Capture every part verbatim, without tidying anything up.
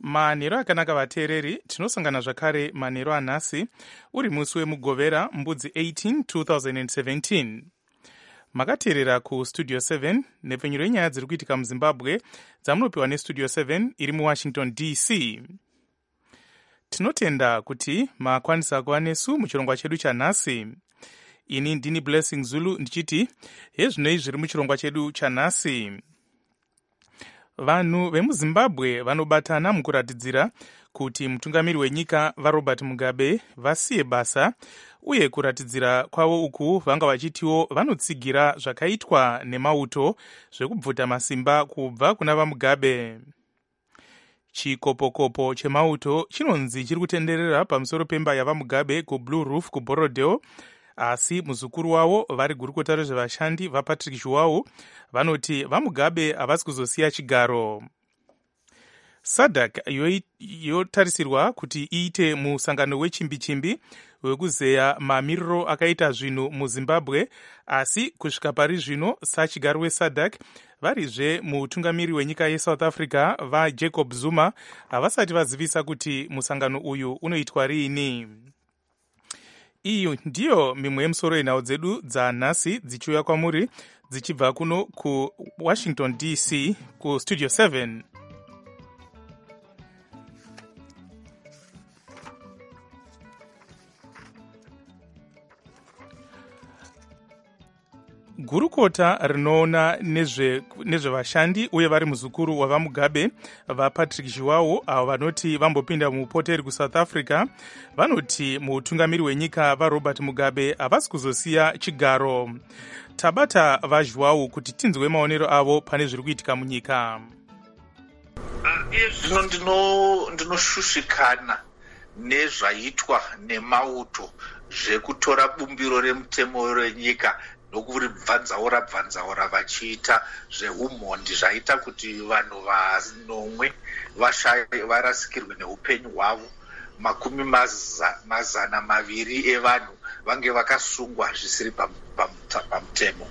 manheru akanaka vateereri, tinosangana zvakare manheru anhasi uri musi wemugovera mbudzi eighteen twenty seventeen. Makateerera kustudio seven nepfenyuro yenyaya dziri kuitika muzimbabwe dzamunopiwa nestudio seven iri muwashington D C. Tinotenda kuti makwanisa kuva nesu muchirongwa chedu chanhasi. Ini ndini Blessing Zulu ndichiti hezvinoi zviri muchirongwa chedu chanhasi. Vanhu vemuzimbabwe vanobatana mukuratidzira kuti mutungamiri wenyika vaRobert Mugabe vasiye basa, uye kuratidzira kwavo uku vanga vachitiwo vanotsigira zvakaitwa nemauto zvekubvuta masimba kubva kuna vaMugabe. Chikopokopo chemauto chinonzi chiri kutenderera pamusoro pemba yavaMugabe kuBlue Roof kuBorodale, asi muzukuru wavo vari gurukota rezvevashandi vaPatrick Zhuwau vanoti vaMugabe havasi kuzosiya chigaro. SADC yotarisirwa kuti iite musangano wechimbi-chimbi wekuzeya mamiriro akaita zvinhu muZimbabwe, asi kusvika pari zvino sachigaro weSADC varizve mutungamiri wenyika yeSouth Africa vaJacob Zuma havasati vazivisa kuti musangano uyu unoitwa riini. Iyo ndiyo mimwe yemusoro yenhau dzedu dzanhasi dzichiuya kwamuri dzichibva kuno kuWashington D C kustudio seven. Gurukota rinoona nezvevashandi nezve uye vari muzukuru wavaMugabe vaPatrick Zhuwau avo vanoti vambopinda mupoteri kuSouth Africa vanoti muutungamiri wenyika vaRobert Mugabe havasi kuzosiya chigaro. Tabata vaZhuwau kuti tinzwe maonero avo pane zviri kuitika munyika. Zvino ndinoshushikana nezvaitwa nemauto zvekutora bumbiro remutemo renyika nokubvanzaura bvanzaura vachiita zveumhondi zvaita kuti vanhu vanomwe varasikirwe neupenyu hwavo, makumi maza, mazana maviri evanhu vange vakasungwa zvisiri pamutemo.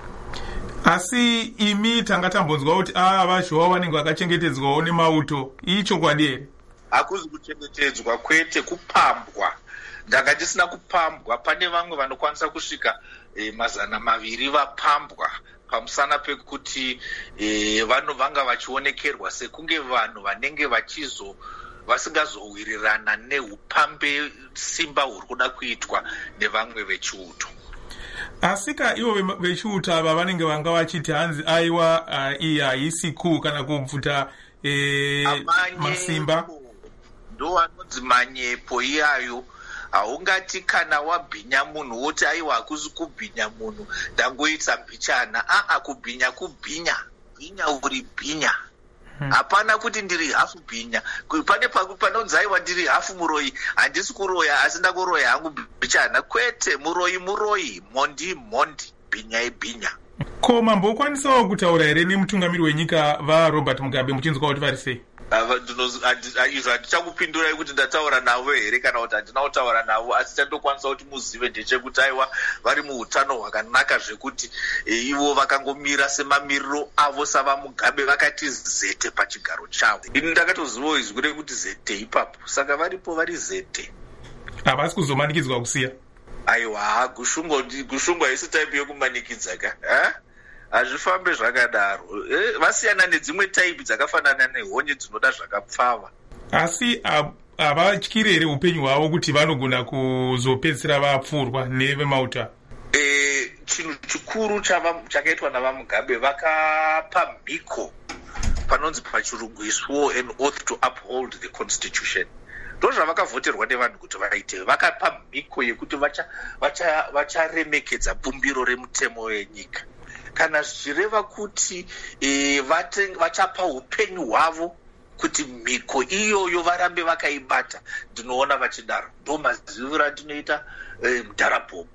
Asi imi tanga tambonzwa kuti ava Zhuwau vanenge vakachengetedzwawo nemauto, iyi chokwadi here? Hakuzi kuchengetedzwa, kwete kupambwa. Ndanga ndisina kupambwa. Pane vamwe vanokwanisa kusvika e, mazana maviri vapambwa pamusana pekuti e, vanhu vanga vachionekerwa sekunge vanhu vanenge vachizo vasingazowirirana neupambe simba huri kuda kuitwa nevamwe vechiuto. Asika ivo vechiuto ava vanenge vanga vachiti hanzi aiwa uh, iyi haisi kuu kana kubvuta e, masimba. Ndo vanonzi manyepo iyayo. Haungati kana wabhinya munhu woti aiwa hakuzi kubhinya munhu ndangoita mbichana. Aa, kubhinya kubhinya, bhinya uri bhinya. Hapana kuti ndiri hafu bhinya. Pane panonzi aiwa ndiri hafu muroyi, handisi kuroya asi ndakuroya hangu mbichana. Kwete, muroyi muroyi, mondi mondi, bhinya ibhinya. Ko mambokwanisawo kutaura here nemutungamiri wenyika vaRobert Mugabe muchinzwa kuti vari sei? Izvo handichakupindurai kuti ndataura navo here kana kuti handina kutaura navo, asi chandokwanisa kuti muzive ndechekuti aiwa vari muutano hwakanaka zvekuti ivo vakangomira semamiriro avo savaMugabe vakati zete pachigaro chavo. Ini ndakatozivawo izwi rekuti zete ipapo, saka varipo vari zete. Havasi kuzomanikidzwa kusiya? Aiwa, gushungwa gushungwa isi taipi yokumanikidza ka ha? Hazvifambe zvakadaro. Eh, vasiyana nedzimwe taipi dzakafanana nehonye dzinoda zvakapfava. Asi havatyiri here upenyu hwavo kuti vanogona kuzopedzisira vapfurwa nevemauta? Eh, chinhu chikuru chakaitwa navaMugabe vakapa mhiko panonzi pachirungu swore an oath to uphold the constitution. Ndozvavakavhoterwa nevanhu kuti vaite. Vakapa mhiko yekuti vacharemekedza bumbiro remutemo wenyika. Kana zvichireva kuti e, vachapa upenyu hwavo kuti mhiko iyoyo varambe vakaibata, ndinoona vachidaro. Ndo maziviro andinoita e, mudharapopu.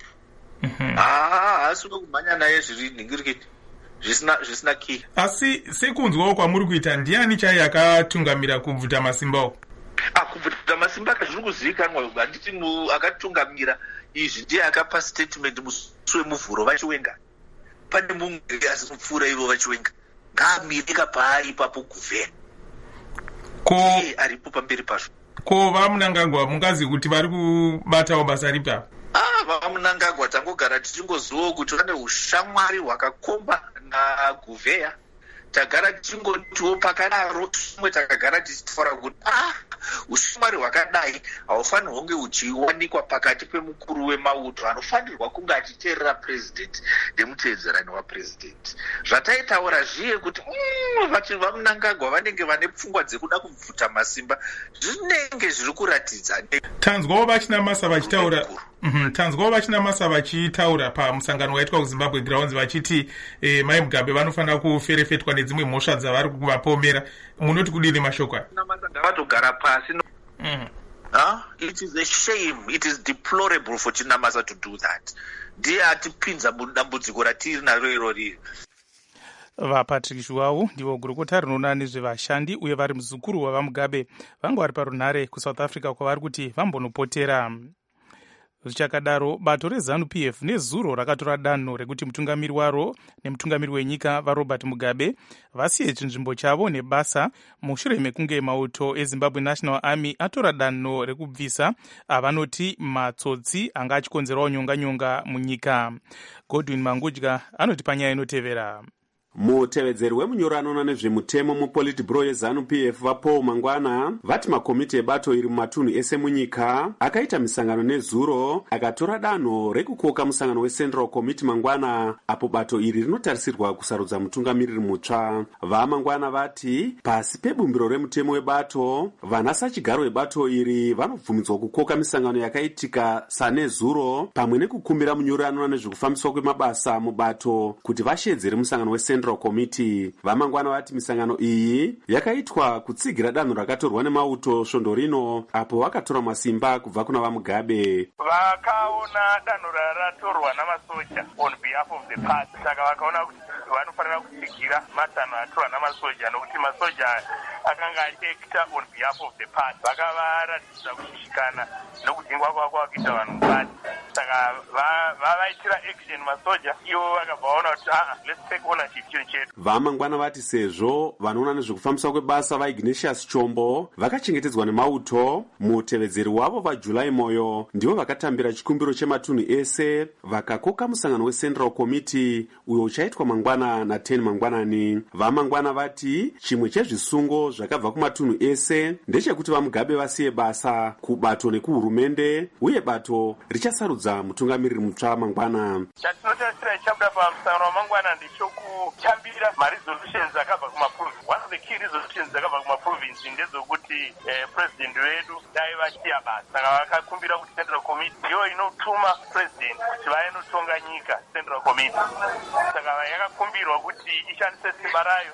Ah, hasi kumhanya naye zviri ningirikiti zvisina zvisina ki. Asi sekunzwawo kwamuri kuita, ndiani chai akatungamira kubvuta masimbawo? Ah, kubvuta masimba kazviri kuzivikanwa, handiti akatungamira izvi ndiye akapa statement musi wemuvhuro vachiwenga. Pane mumwe asinopfuura ivo vachiwenga. Ngamirika paari ipapo kuvhera. ko aripo pamberi pazvo. Ko vamunangagwa mungazi kuti vari kubatawo basa ripi apa? Ah, vamunangagwa tangogara tichingozivawo kuti vane ushamwari hwakakomba naGuveya. Tagara tichingotiwo pakadaro tumwe takagara tichitaura kuti ah, ushamwari hwakadai haufanirwi kunge huchiwanikwa pakati pemukuru wemauto anofanirwa kunge achiteerera president nemutevedzerani wapresident. Zvataitaura zviye kuti mm, vamunangagwa vanenge vane pfungwa dzekuda kubvuta masimba zvinenge zviri kuratidza. Tanzwawo vachinamasa vachitaura Mm-hmm. Tanzwawo vachinamasa vachitaura pamusangano waitwa kuZimbabwe Grounds vachiti eh, Mai Mugabe vanofanira kuferefetwa nedzimwe mhosva dzavari kuvapomera. Munoti kudini mashoko aya? Vatogara pasi. Mm. Huh? It is a shame, it is deplorable for Chinamasa to do that. Ndiye atipinza mudambudziko ratiri naro irori. VaPatrick Zhuwao ndivo gurukota rinoona nezvevashandi uye vari muzukuru wavaMugabe vanga vari parunhare kuSouth Africa kwavari kuti vambonopotera. Zvichakadaro, bato reZANU-P F nezuro rakatora danho rekuti mutungamiri waro nemutungamiri wenyika vaRobert Mugabe vasiye chinzvimbo chavo nebasa mushure mekunge mauto eZimbabwe National Army atora danho rekubvisa avanoti matsotsi anga achikonzerawo nyonga-nyonga munyika. Godwin Mangudya anoti panyaya inotevera. Mutevedzeri wemunyorano nezvemutemo muPolitburo yeZANU-P F vaPaul Mangwana vati makomiti ebato iri mumatunhu ese munyika akaita misangano nezuro akatora danho rekukoka musangano weCentral Committee Mangwana apo bato iri rinotarisirwa kusarudza mutungamiriri mutsva. VaMangwana vati pasi pebumbiro remutemo webato vanasachigaro webato iri vanobvumidzwa kukoka misangano yakaitika sanezuro pamwe nekukumbira munyorano nezvekufambiswa kwemabasa mubato kuti vashedzere musangano weCentral Committee. VaMangwana vati misangano iyi yakaitwa kutsigira danho rakatorwa nemauto svondo rino apo vakatora masimba kubva kuna vaMugabe. Vakaona danho raratorwa namasoja on behalf of the party, saka vakaona kuti vanofanira kutsigira matanho atorwa namasoja nokuti masoja akanga achiekta on behalf of the party. Vakavaratidza kushishikana nokudhingwa kwavo kwavakuita vanhu mubati, saka vavaitira action masoja ivo vakabva vaona kuti ah, let's take ownership chiro chedu. VaMangwana vati sezvo vanoona nezvekufambiswa kwebasa vaIgnatius Chombo vakachengetedzwa nemauto, mutevedzeri wavo vaJulai Moyo ndivo vakatambira chikumbiro chematunhu ese vakakoka musangano weCentral Committee uyo uchaitwa mangwana na10 mangwanani. VaMangwana vati chimwe chezvisungo zvakabva kumatunhu ese ndechekuti vaMugabe vasiye basa kubato nekuhurumende uye bato richasarudza mutungamiriri mutsva mangwana. Chatinotarisira chabuda pamusangano wamangwana ndechokutambira maresolutions akabva kumaprovinsi. One of the key resolutions akabva kumaprovinsi ndedzokuti eh, president wedu dai vachiya basa, saka vakakumbira kuti Central Committee ndiyo inotuma president kuti vainotonga nyika. Central Committee saka yakakumbirwa kuti ishandise simba rayo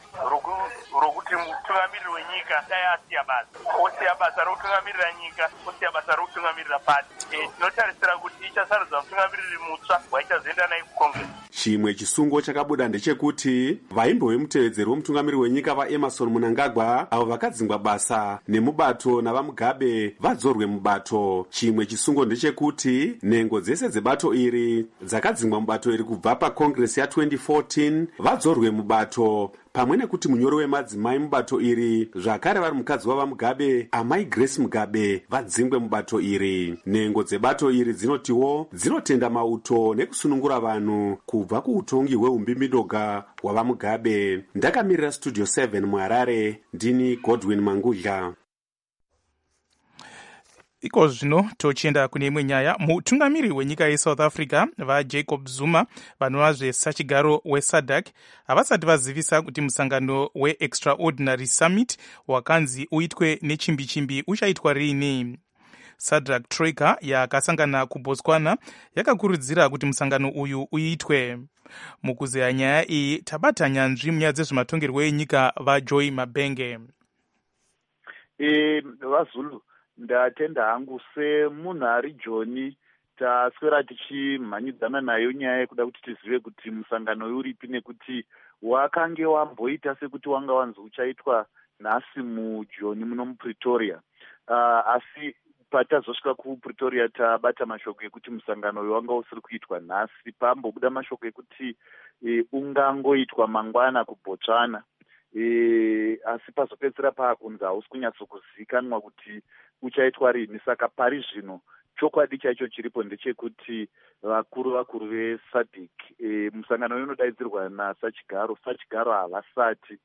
rokuti mutungamiriri wenyika dai asiya basa, osiya basa rokutungamirira nyika, osiya basa rokutungamirira pati. Eh, tinotarisira kuti ichasarudza mutungamiriri mutsva waichazoenda naye kuCongress. Chimwe chisungo chakabuda ndechekuti vaimbo vemutevedzeri wemutungamiriri wenyika vaEmerson Mnangagwa avo vakadzingwa basa nemubato navaMugabe vadzorwe mubato. Chimwe chisungo ndechekuti nhengo dzese dzebato iri dzakadzingwa mubato iri kubva paCongress ya twenty fourteen vadzorwe mubato, pamwe nekuti munyori wemadzimai mubato iri zvakare vari mukadzi wavaMugabe Amai Grace Mugabe vadzingwe mubato iri. Nhengo dzebato iri dzinotiwo dzinotenda mauto nekusunungura vanhu kubva kuutongi hweumbimbidoga hwavaMugabe. Ndakamirira Studio seven muHarare, ndini Godwin Mangudya. Iko zvino tochienda kune imwe nyaya. Mutungamiriri wenyika yeSouth Africa vaJacob Zuma vanova zvesachigaro weSADC havasati vazivisa kuti musangano weExtraordinary Summit wakanzi uitwe nechimbi-chimbi uchaitwa rini. SADC Troika yakasangana kuBotswana yakakurudzira kuti musangano uyu uitwe. Mukuzeya nyaya iyi tabata nyanzvi munyaya dzezvematongerwo enyika vaJoy Mabenge. Eh, vaZulu ndatenda hangu semunhu ari Joni taswera tichimhanyidzana nayo nyaya yekuda kuti tizive kuti musangano uyu uripi nekuti wakange wamboita sekuti wanga wanzi uchaitwa nhasi muJoni muno muPretoria. Uh, asi patazosvika kuPretoria tabata mashoko ekuti musangano uyu wanga usiri kuitwa nhasi, pambobuda mashoko ekuti e, ungangoitwa mangwana kuBotswana. e, asi pazopedzisira paakunzi hausi kunyatsokuzivikanwa kuti uchaitwa rini. Saka pari zvino chokwadi chaicho chiripo ndechekuti vakuru vakuru vesadc e, musangano uyu unodaidzirwa nasachigaro sachigaro havasati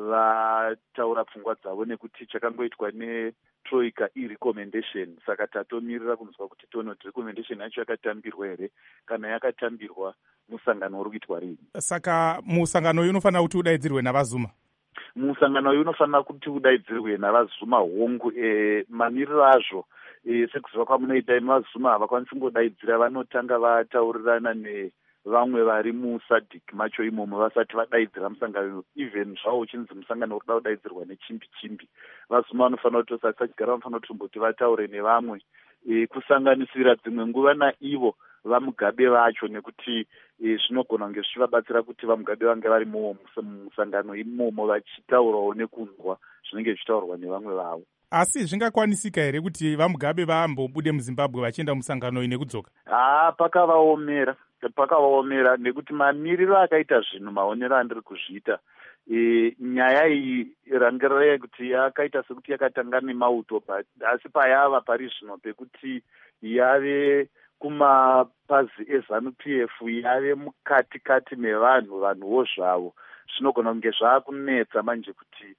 vataura pfungwa dzavo nekuti chakangoitwa netroika irecommendation. Saka tatomirira kunzwa kuti tione kuti recommendation yacho yakatambirwa here kana yakatambirwa musangano uri kuitwa rini. Saka musangano uyu unofanira kuti udaidzirwe navazuma musangano uyu unofanira kuti udaidzirwe navazuma hongu. E, mamiriro azvo e, sekuziva kwamunoita vazuma havakwanisi kungodaidzira, vanotanga vataurirana nevamwe vari musadc macho imomo vasati vadaidzira musangano. Even zvavo uchinzi musangano urida kudaidzirwa nechimbi chimbi, vazuma vanofanira kuti sachigara vanofanira kuti vataure nevamwe e, kusanganisira dzimwe nguva naivo vamugabe vacho, nekuti zvinogona kunge zvichivabatsira kuti vamugabe vange vari musangano imomo vachitaurawo nekunzwa zvinenge zvichitaurwa nevamwe vavo. Asi zvingakwanisika here kuti vamugabe vaambobude muZimbabwe vachienda musangano uyu nekudzoka? Haa, pakavaomera pakavaomera nekuti mamiriro akaita zvinhu maonero andiri kuzviita. E, nyaya iyi rangirai kuti yakaita sekuti yakatanga nemauto, asi payava pari zvino pekuti yave kumapazi ezanu P F yave mukati kati mevanhu vanhuwo zvavo, zvinogona kunge zvaakunetsa manje kuti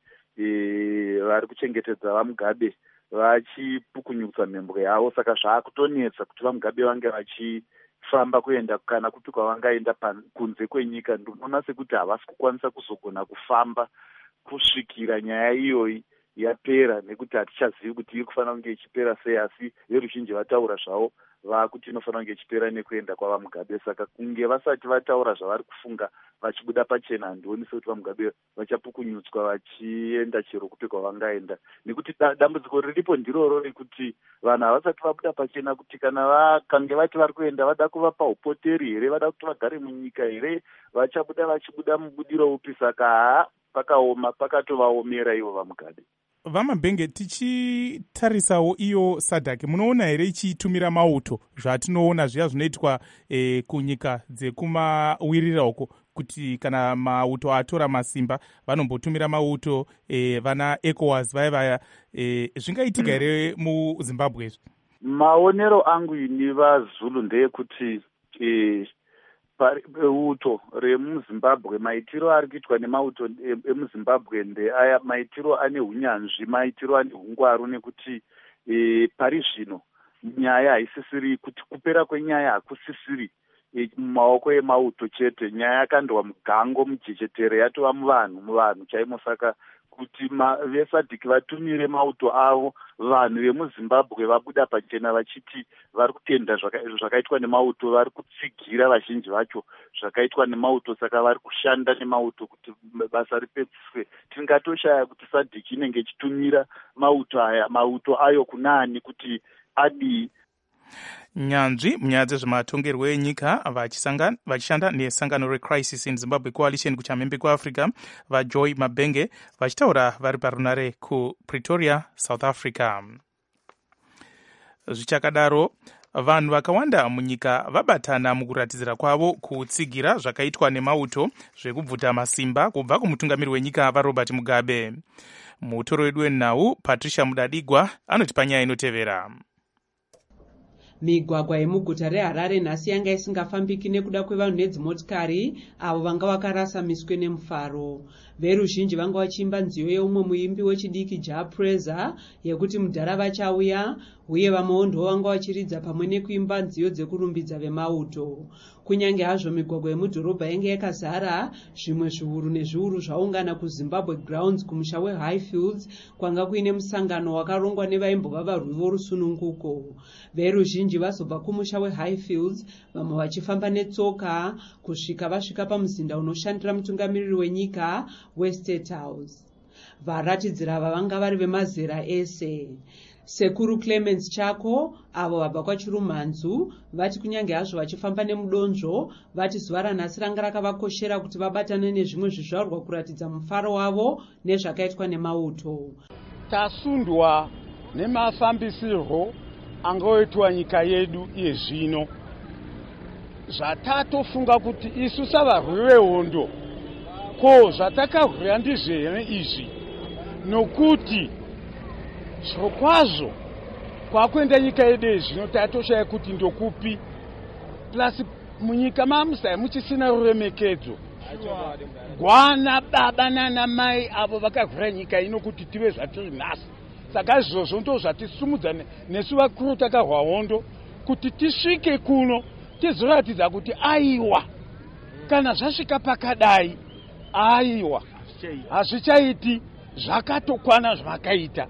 e, vari kuchengetedza vamugabe vachipukunyutsa mhembwe yavo. Saka zvaakutonetsa kuti vamugabe vange vachifamba kuenda kana kupi kwavangaenda kunze kwenyika. Ndinoona sekuti havasi kukwanisa kuzogona kufamba kusvikira nyaya iyoyi yapera, nekuti hatichazivi kuti iri kufanira kunge ichipera sei, asi veruzhinji vataura zvavo vakuti inofanira kunge ichipera nekuenda kwavamugabe. Saka kunge vasati vataura zvavari kufunga vachibuda pachena, handioni sekuti vamugabe vachapukunyutswa vachienda chero kupi kwavangaenda, nekuti dambudziko riripo ndiroro rekuti vanhu havasati vabuda pachena kuti kana vakange vati vari kuenda vada kuvapa upoteri here, vada kuti vagare munyika here, vachabuda vachibuda mubudiro upi. Saka haa, pakaoma, pakatovaomera ivo vamugabe. Vamabhenge, tichitarisawo iyo sadhaki, munoona here ichitumira mauto zvatinoona zviya zvinoitwa e, kunyika dzekumawirira uko, kuti kana mauto atora masimba vanombotumira mauto e, vana ECOWAS vaya vaya, e, zvingaitika here muZimbabwe izvi? Maonero angu ini vaZulu ndeyekuti e, uto remuZimbabwe, maitiro ari kuitwa nemauto emuZimbabwe ndeaya maitiro ane hunyanzvi, maitiro ane hungwaru, nekuti e, pari zvino nyaya haisisiri kuti kupera kwenyaya hakusisiri e, mumaoko emauto chete. Nyaya yakandwa mugango, mujechetere, yatova muvanhu muvanhu chaimo. Saka kuti vesadhiki vatumire mauto avo, vanhu vemuZimbabwe vabuda pachena vachiti vari kutenda zvakaitwa nemauto, vari kutsigira vazhinji vacho zvakaitwa nemauto. Saka vari kushanda nemauto kuti basa ripedziswe. Tingatoshaya kuti sadhiki inenge ichitumira mauto aya mauto ayo kunani kuti adii. Nyanzvi munyaya dzezvematongerwo enyika vachishanda nesangano reCrisis in Zimbabwe Coalition kuchamhembe kweAfrica, vaJoy Mabhenge vachitaura vari parunare kuPretoria, South Africa. Zvichakadaro, vanhu vakawanda munyika vabatana mukuratidzira kwavo kutsigira zvakaitwa nemauto zvekubvuta masimba kubva kumutungamiri wenyika vaRobert Mugabe. Mutoro wedu wenhau Patricia Mudadigwa anotipa nyaya inotevera. Migwagwa yemuguta reHarare nhasi yanga isingafambiki nekuda kwevanhu nedzimotikari avo vanga vakarasa miswe nemufaro. Veruzhinji vanga vachiimba nziyo yeumwe muimbi wechidiki Japreza yekuti mudhara vachauya, uye vamwewo ndo vanga vachiridza pamwe nekuimba nziyo dzekurumbidza vemauto. Kunyange hazvo migwagwa yemudhorobha yanga yakazara, zvimwe zviuru nezviuru zvaungana kuZimbabwe Grounds kumusha weHighfields kwanga kuine musangano wakarongwa nevaimbova varwi vorusununguko. Veruzhinji vazobva kumusha weHighfields, vamwe vachifamba netsoka kusvika vasvika pamuzinda unoshandira mutungamiriri wenyika weState House. Varatidzira ava vanga vari vemazera ese. Sekuru Clemens Chako avo vabva kwaChirumhanzu vati kunyange hazvo vachifamba nemudonzvo, vati zuva ranhasi ranga rakavakoshera kuti vabatane nezvimwe zvizvarwa kuratidza mufaro wavo nezvakaitwa nemauto. Tasundwa nemafambisirwo angoitwa nyika yedu yezvino. Zvatatofunga kuti isu savarwi vehondo ko zvatakahwira ndizvene izvi nokuti zvirokwazvo kwakuenda nyika yedu zvino tatoshaya kuti ndokupi plus munyika mamusai muchisina ruremekedzo gwana baba nana mai avo vakahwira nyika ino kuti tive zvatiri nhasi. Saka izvozvo ndo zvatisumudza nesu vakuru takahwa hondo kuti tisvike kuno tizoratidza kuti aiwa kana zvasvika pakadai aiwa hazvichaiti zvakatokwana zvakaita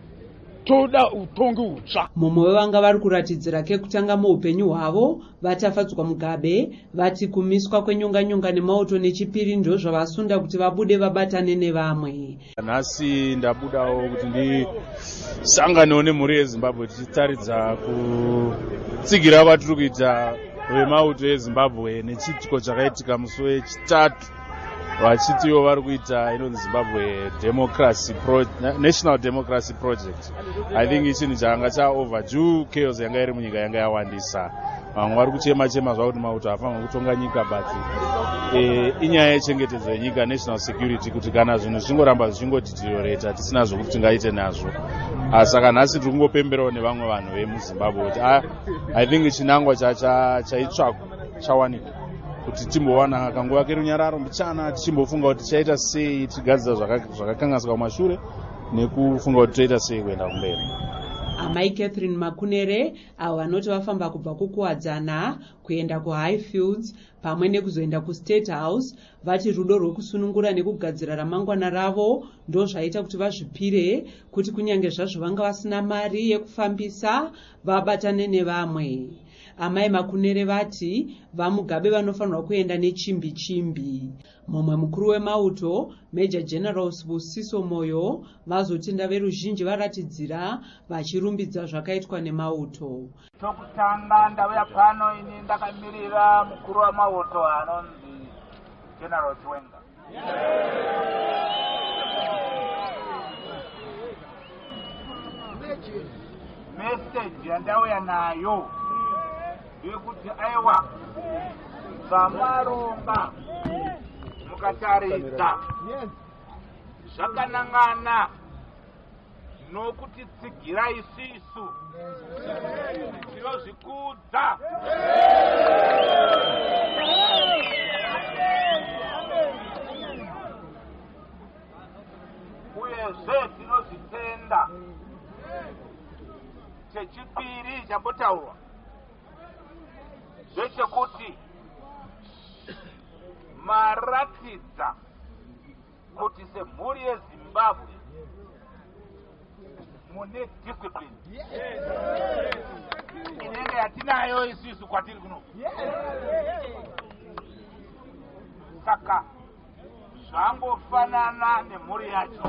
toda utongi hutsva. Mumwe wevanga vari kuratidzira kekutanga muupenyu hwavo vatafadzwa Mugabe vati kumiswa kwenyonganyonga nemauto nechipiri ndo zvavasunda kuti vabude vabatane nevamwe. Nhasi ndabudawo kuti ndisanganewo nemhuri yeZimbabwe tichitaridza kutsigira vatiri kuita vemauto eZimbabwe nechiitiko chakaitika musi wechitatu vachitiwo vari kuita inonzi Zimbabwe Democracy Pro National Democracy Project. I think ichinhu changa cha overdue chaos yanga iri munyika yanga yawandisa. Vamwe vari kuchema chema zvakuti mauto hafanira kutonga nyika but e, inyaya yechengetedzo yenyika national security kuti kana zvinhu zvingoramba zvichingodeteriorata tisina zvokuti tingaite nazvo. Saka nhasi tiri kungopemberawo nevamwe vanhu vemuZimbabwe kuti I think chinangwa chaitsvakwa chawanika kuti timbowana kanguva kerunyararo mbichana tichimbofunga kuti tichaita sei tigadzira zvakakanganiswa kumashure nekufunga kuti toita sei kuenda kumberi. Amai Catherine Makunere avo vanoti vafamba kubva kukuwadzana kuenda kuHighfields pamwe nekuzoenda kuState House vati rudo rwekusunungura nekugadzira ramangwana ravo ndo zvaita kuti vazvipire kuti kunyange zvazvo vanga vasina mari yekufambisa vabatane nevamwe. Amai Makunere vati vaMugabe vanofanirwa kuenda nechimbi chimbi. Mumwe mukuru wemauto Major General Sibusiso Moyo vazotenda veruzhinji varatidzira vachirumbidza zvakaitwa nemauto. Tokutanga ndauya pano ini ndakamirira mukuru wemauto anonzi General Chiwenga. Message yandauya nayo yekuti aiwa zvamaronga mukataridza zvakanangana nokuti tsigira isisu tinozvikudza uyezve tinozvitenda. Chechipiri chambotaurwa zvechekuti maratidza kuti semhuri yeZimbabwe mune discipline inenge yatinayo isusu kwatiri kuno. Saka zvangofanana nemhuri yacho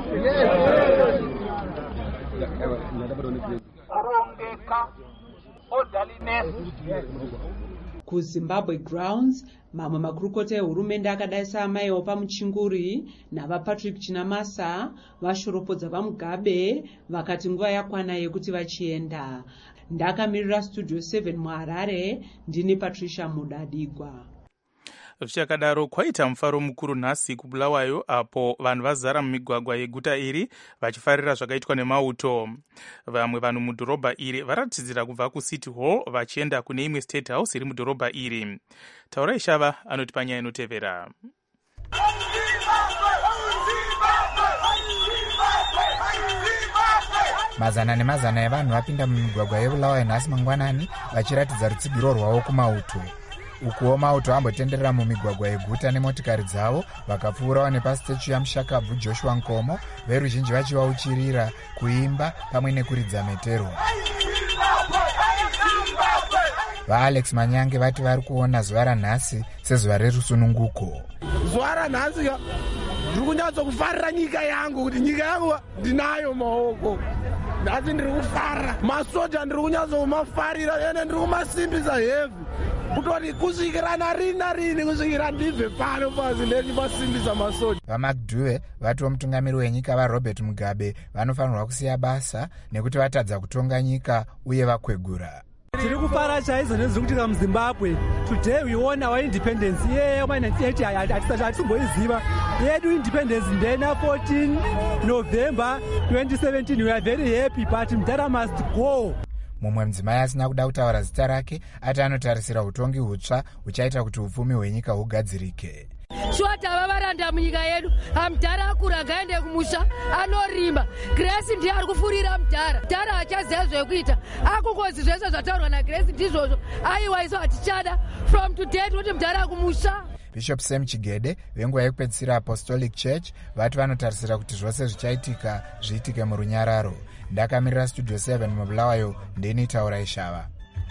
kurongeka orderliness. KuZimbabwe Grounds mamwe makurukota ehurumende akadai saamaiwo pamuchinguri navaPatrick Chinamasa vashoropodza vaMugabe vakati nguva yakwana yekuti vachienda. Ndakamirira Studio seven muHarare ndini Patricia Mudadigwa. Zvichakadaro kwaita mufaro mukuru nhasi kuBulawayo apo vanhu vazara mumigwagwa yeguta iri vachifarira zvakaitwa nemauto. Vamwe vanhu mudhorobha iri varatidzira kubva kuCity Hall vachienda kune imwe State House iri mudhorobha iri. Taurai Shava anoti panyaya inotevera. Mazana nemazana evanhu vapinda mumigwagwa yeBulawayo nhasi mangwanani vachiratidza rutsigiro rwavo kumauto. Ukuwo mauto ambotenderera mumigwagwa yeguta nemotikari dzavo vakapfuurawo nepastatue yaMushakabvu Joshua Nkomo veruzhinji vachivauchirira kuimba pamwe nekuridza metero. VaAlex Manyange vati vari kuona zuva ranhasi sezuva rerusununguko. Zuva ranhasi ndiri kunyatsokufarira nyika yangu kuti nyika yangu ndinayo maoko. Nhasi ndiri kufara masoja ndiri kunyatsokumafarira ene ndiri kumasimbisa heavy kutoti kusvikira narini narini kusvikira ndibve pano pasi ndechipasimbisa masoja. VaMacDuwe vatiwo mutungamiri wenyika vaRobert Mugabe vanofanirwa kusiya basa nekuti vatadza kutonga nyika uye vakwegura. Tiri kufara chaizvo nezviri kuitika muZimbabwe. Today we won our independence. Yeah, my ninety-eight hatisimboiziva yedu independence ndena fourteen November twenty seventeen. We are very happy, but Mutara must go. Mumwe mudzimai asina kuda kutaura zita rake ati anotarisira utongi hutsva huchaita kuti upfumi hwenyika hugadzirike. Shota vavaranda munyika yedu, Mutara akura ngaende kumusha anorimba. Grace ndiye ari kufurira Mutara. Mutara achaziva zvekuita. Akukozi zvese zvataurwa naGrace ndizvozvo. Aiwa isu hatichada from today kuti Mutara kumusha. Bishop Sam Chigede venguva yekupedzisira Apostolic Church vati vanotarisira kuti zvose zvichaitika zviitike murunyararo. Ndakamirira Studio seven mubulawayo ndeni Taura Ishava.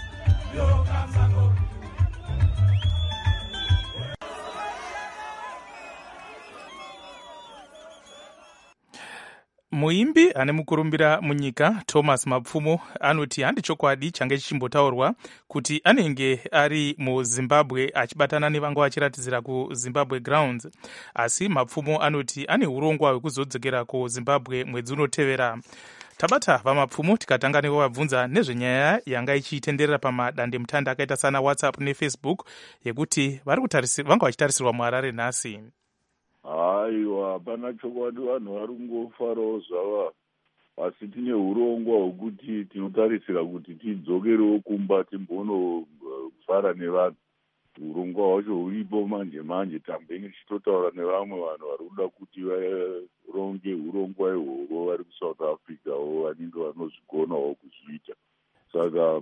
Muimbi ane mukurumbira munyika Thomas Mapfumo anoti handi chokwadi change chichimbotaurwa kuti anenge ari muZimbabwe achibatana nevanga vachiratidzira kuZimbabwe Grounds, asi Mapfumo anoti ane urongwa hwekuzodzokera kuZimbabwe mwedzi unotevera. Tabata vaMapfumo tikatanga nekuvabvunza nezvenyaya yanga ichitenderera pamadande mutande akaita sana WhatsApp neFacebook yekuti vari kutarisirwa vanga vachitarisirwa muHarare nhasi. Aiwa, hapana chokwadi, vanhu vari kungofarawo zvava, asi tine urongwa hwekuti tinotarisira kuti tidzokerewo kumba timbonofara nevanhu. Urongwa hwacho huripo manje manje, tambenge tichitotaura nevamwe vanhu vari kuda kuti varonge urongwa ihwohwo vari kuSouth Africa wo vanenge vanozvigonawo kuzviita. Saka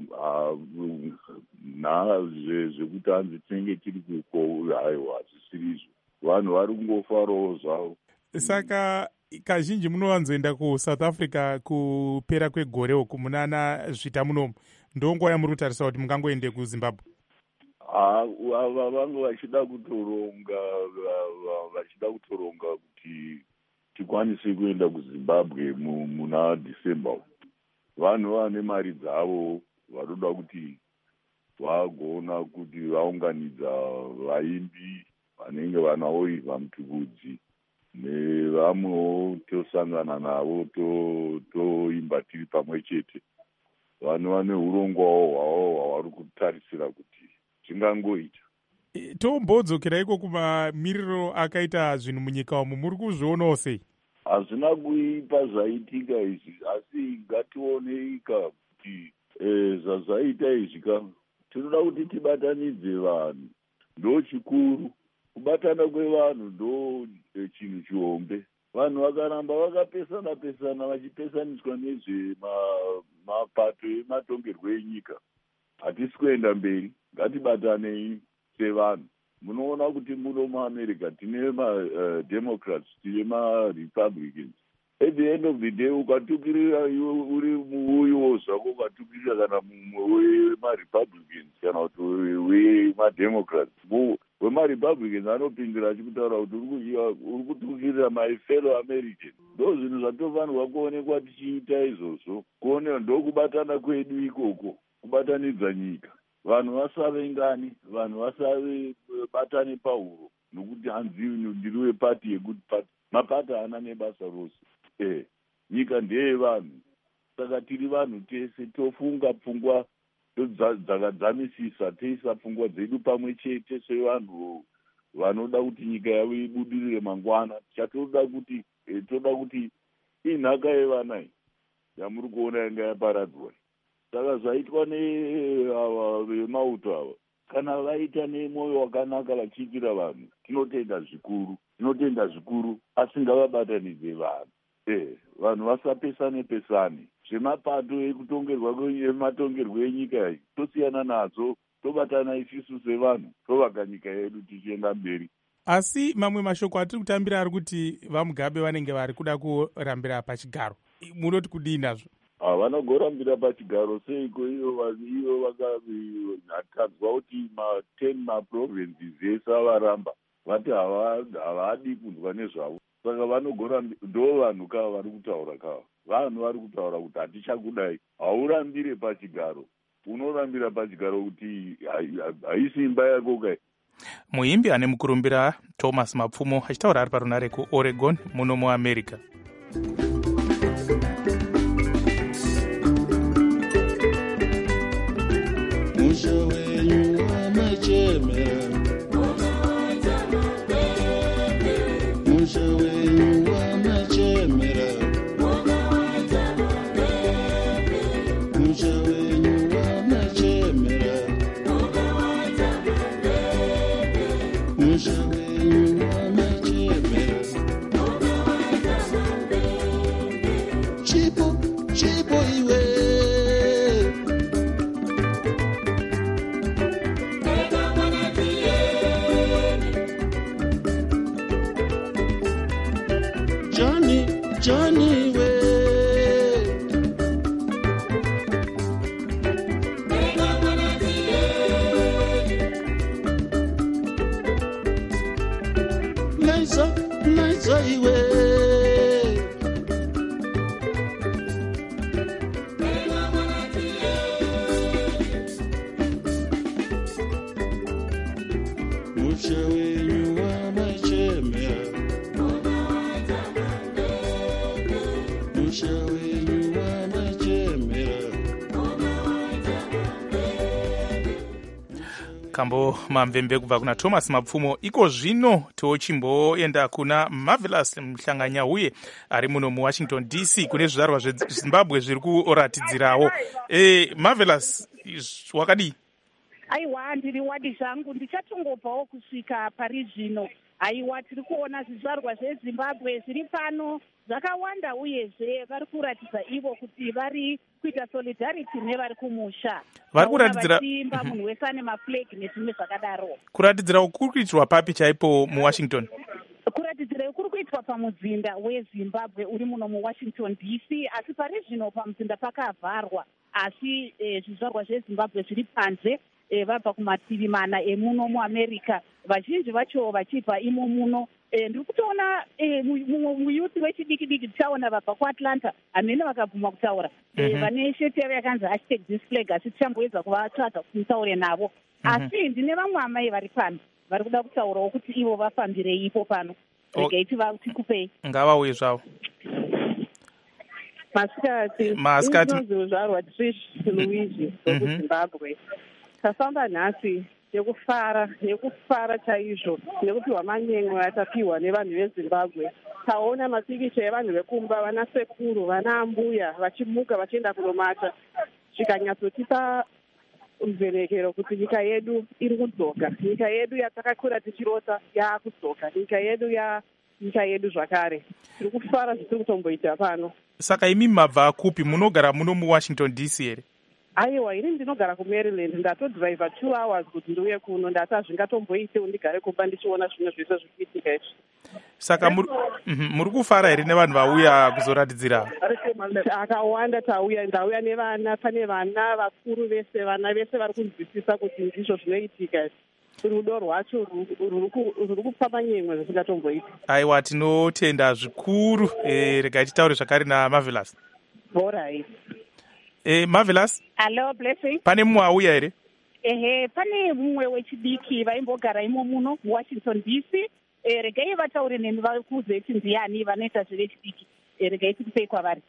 nha zvekuti hanzi tinenge tiri kuko aiwa hazvisiri izvo. Vanhu vari kungofarawo zvavo. Saka kazhinji munowanzoenda kuSouth Africa kupera kwegore uku munana zvita munomu, ndonguva yamuri kutarisa kuti mungangoende kuZimbabwe? Ava vange vachida kutoronga vachida kutoronga kuti tikwanise kuenda kuZimbabwe muna December. Vanhu vane mari dzavo vanoda kuti vagona kuti vaunganidza vaimbi vanenge vanawo Iva Mtukudzi nevamwewo tosangana navo toimba tiri pamwe chete. Vanhu vane urongwawo hwavo hwavari kutarisira kuti zvingangoita. Tombodzokera iko kumamiriro akaita zvinhu munyika umu, muri kuzvionawo sei? Hazvina kuipa zvaitika izvi, asi ngationeika kuti zvazvaita izvi ka tinoda kuti tibatanidze vanhu, ndo chikuru. Kubatana kwevanhu ndo chinhu chihombe. Vanhu vakaramba vakapesana pesana vachipesaniswa nezvemapato ematongerwo enyika, hatisi kuenda mberi. Ngatibatanei sevanhu. Munoona kuti muno muAmerica tine maDemocrats, tine maRepublicans. At the end of the day, ukatukirira uri muuyo zvako, ukatukirira kana mumwe wemaRepublicans kana kuti wemaDemocrats, wemaRepublicans anopindira achikutaura kuti uri kutukirira my fellow Americans. Ndo zvinhu zvatofanirwa kuonekwa tichiita izvozvo, kuone ndokubatana kwedu ikoko, kubatanidza nyika. Vanhu vasavengani, vanhu vasave batane pahuro, nokuti hanzi ndiri wepati yekuti pati mapati haana nebasa rose. Eh, nyika ndeye vanhu. Saka tiri vanhu tese tofunga pfungwa dzakadzamisisa, teisa pfungwa dzedu pamwe chete sevanhu vanoda kuti nyika yavo ibudirire mangwana. Chatoda kuti eh, toda kuti inhaka yevana iyi yamuri kuona yanga yaparadzwa. Saka zvaitwa nevemauto ava, kana vaita nemwoyo wakanaka vachiitira vanhu, tinotenda zvikuru, tinotenda zvikuru, asi ngavabatanidze vanhu. Eh, vanhu vasapesane pesane. Zvemapato ekutongerwa ematongerwo enyika iyi tosiyana nadzo, tobatana isisu sevanhu, tovaka nyika yedu tichienda mberi. Asi mamwe mashoko atiri kutambira ari kuti vaMugabe vanenge vari kuda kurambira pachigaro. Munoti kudii nazvo? Vanogorambira pachigaro seiko iyo iyo vakatadzwa kuti ma-ten maprovinces ese avaramba, vati havadi kundwa nezvavo. Saka vanogorambira, ndo vanhu kava vari kutaura kava. Vanhu vari kutaura kuti hatichakudai, haurambire pachigaro, unorambira pachigaro kuti haisi imba yako kai. Muimbi ane mukurumbira Thomas Mapfumo achitaura ari parunare kuOregon muno muAmerica. Musha wenyu wamachemera, chipo chipo iwe Johnny Johnny we Nice nice iwe Musha wenyu wa machemera Musha wenyu wa machemera kambo mamvembe kubva kuna Thomas Mapfumo. Iko zvino tochimboenda kuna Marvelous Mhlanganya uye ari muno muWashington D C kune zvizvarwa zveZimbabwe zviri kuratidzirawo. Eh, Marvelous, wakadi? Aiwa, ndiri wadi zvangu, ndichatongobvawo kusvika pari zvino. Aiwa, tiri kuona zvizvarwa zveZimbabwe zviri pano zvakawanda, uyezve vari kuratidza ivo kuti vari kuita solidarity nevari kumusha. Vari kuratidzira vachiimba munhu wese ane maflag nezvimwe zvakadaro. Kuratidzira kuri kuitwa papi chaipo muWashington? Kuratidzira kuri kuitwa pamuzinda weZimbabwe uri muno muWashington D C, asi pari zvino pamuzinda pakavharwa, asi eh, zvizvarwa zveZimbabwe zviri panze. E, vabva kumativi mana emuno muAmerica, vazhinji vacho vachibva imo muno. E, ndiri kutoona e, muyuthi wechidiki diki tichaona vabva kuAtlanta hamene vakabvuma kutaura. E, vane sheti yavo yakanzi hashtag this flag, asi tichamboedza kuvatsvaga kuti mutaure navo. Asi ndine vamwe amai vari pano vari kuda kutaurawo kuti ivo vafambirei ipo pano. Regai tikupei. Ngavauye zvavo. Masikati. Masikati. Inozozvarwa Trish Luigi kuZimbabwe. Tafamba nhasi nekufara nekufara chaizvo nekupiwa manyengo atapiwa nevanhu veZimbabwe. Taona mapikicha evanhu vekumba, vana sekuru, vana ambuya vachimuka vachienda kunomata, zvikanyatsotipa mverekero kuti nyika yedu iri kudzoka. Nyika yedu yatakakura tichirota yaakudzoka. Nyika yedu ya nyika yedu zvakare. Tiri kufara zvitiri kutomboita pano. Saka imi mabva kupi? Munogara muno muWashington D C here? Aiwa, ini ndinogara kuMaryland. Ndatodhiraivha two hours kuti ndiuye kuno. Ndati hazvingatomboitewo ndigare kumba ndichiona zvimwe zvese zviri kuitika izvi. Saka muri muri kufara here nevanhu vauya kuzoratidzira? Akawanda tauya, ndauya nevana, pane vana vakuru vese, vana vese vari kunzwisisa kuti ndizvo zvinoitika izvi. Rudo rwacho ruri kufamba nyemwe zvisingatomboiti. Aiwa, tinotenda zvikuru. Eh, regai titaure zvakare naMarvelous. Alright. Eh, Marvelous? Hello, Blessing. Pane mumwe auya here? Ehe, pane mumwe wechidiki vaimbogara imo muno muWashington D C. Eh, regai vataure nemi vakuudze kuti ndiani vanoita zvevechidiki. Eh, regai tikupei kwavari.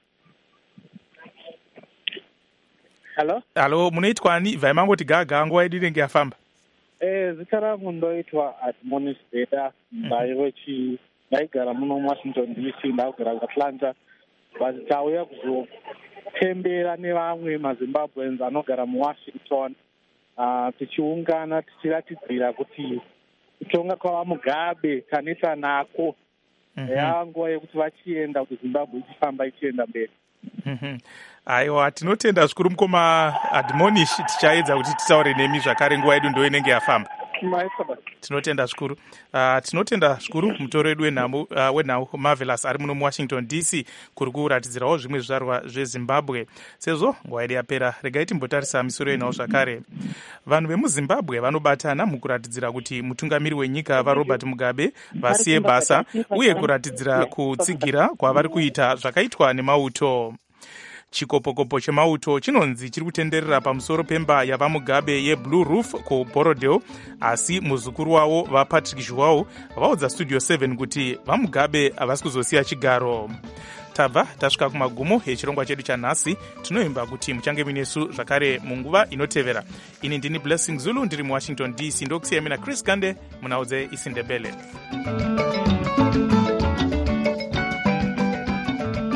Hello? Hello, munoitwani? Vaimangoti gaga nguva yedu inenge yafamba. Eh, zita rangu ndoitwa Admonish Beda, mbai wechi ndaigara muno muWashington D C, ndakugara kuAtlanta. Basi tauya kuzotembera nevamwe maZimbabweans anogara muWashington, uh, tichiungana tichiratidzira kuti kutonga kwavaMugabe kanisa nako yava nguva yekuti vachienda kuti Zimbabwe ichifamba ichienda mberi. Aiwa, tinotenda zvikuru mukoma Admonish, tichaedza kuti titaure nemi zvakare nguva yedu ndo inenge yafamba. Tinotenda zvikuru. Uh, tinotenda zvikuru mutoro wedu wenhau uh, wenhau Marvelous ari muno muWashington D C kuri kuratidzirawo zvimwe zvizvarwa zveZimbabwe. Sezvo nguva yedu yapera, regai timbotarisa misoro yenhau zvakare. Vanhu vemuZimbabwe vanobatana mukuratidzira kuti mutungamiri wenyika vaRobert Mugabe vasiye basa uye kuratidzira kutsigira kwavari kuita zvakaitwa nemauto. Chikopokopo chemauto chinonzi chiri kutenderera pamusoro pemba yavaMugabe yeBlue Roof kuBorodale, asi muzukuru wavo vaPatrick Zhuwao vaudza Studio seven kuti vaMugabe havasi kuzosiya chigaro. Tabva tasvika kumagumo echirongwa chedu chanhasi. Tinoimba kuti muchange minesu zvakare munguva inotevera. Ini ndini Blessing Zulu ndiri muWashington D C, ndokusiyamina Chris Gande munaudze isindebele.